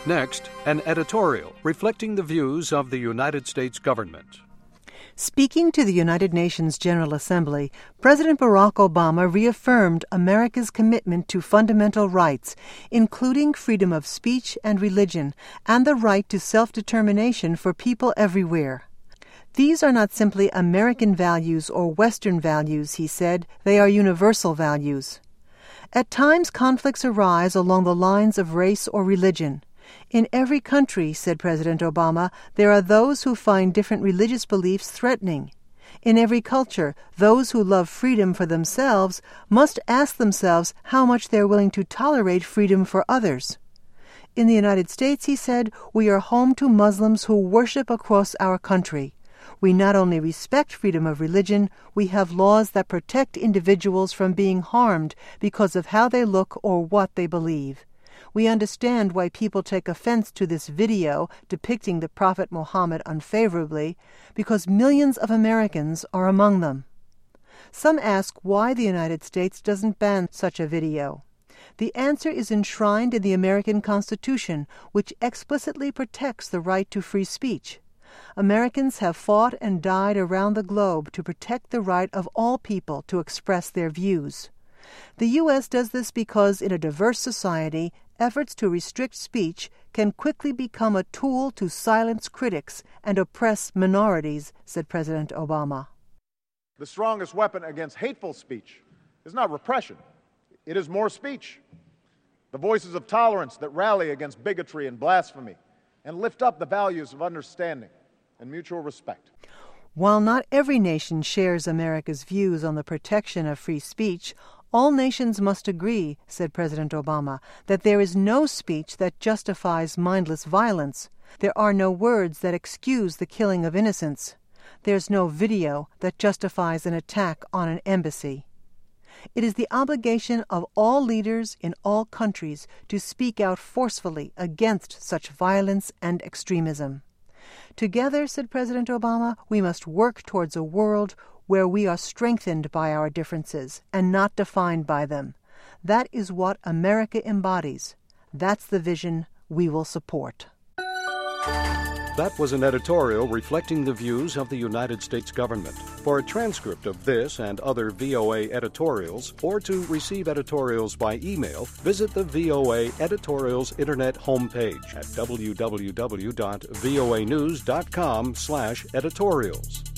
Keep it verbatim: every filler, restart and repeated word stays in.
Next, an editorial reflecting the views of the United States government. Speaking to the United Nations General Assembly, President Barack Obama reaffirmed America's commitment to fundamental rights, including freedom of speech and religion, and the right to self-determination for people everywhere. These are not simply American values or Western values, he said, they are universal values. At times, conflicts arise along the lines of race or religion. In every country, said President Obama, there are those who find different religious beliefs threatening. In every culture, those who love freedom for themselves must ask themselves how much they are willing to tolerate freedom for others. In the United States, he said, we are home to Muslims who worship across our country. We not only respect freedom of religion, we have laws that protect individuals from being harmed because of how they look or what they believe. We understand why people take offense to this video depicting the Prophet Muhammad unfavorably, because millions of Americans are among them. Some ask why the United States doesn't ban such a video. The answer is enshrined in the American Constitution, which explicitly protects the right to free speech. Americans have fought and died around the globe to protect the right of all people to express their views. The U S does this because in a diverse society, efforts to restrict speech can quickly become a tool to silence critics and oppress minorities, said President Obama. The strongest weapon against hateful speech is not repression. It is more speech. The voices of tolerance that rally against bigotry and blasphemy and lift up the values of understanding and mutual respect. While not every nation shares America's views on the protection of free speech, all nations must agree, said President Obama, that there is no speech that justifies mindless violence. There are no words that excuse the killing of innocents. There's no video that justifies an attack on an embassy. It is the obligation of all leaders in all countries to speak out forcefully against such violence and extremism. Together, said President Obama, we must work towards a world where we are strengthened by our differences and not defined by them. That is what America embodies. That's the vision we will support. That was an editorial reflecting the views of the United States government. For a transcript of this and other V O A editorials, or to receive editorials by email, visit the V O A Editorials Internet homepage at w w w dot voa news dot com slash editorials.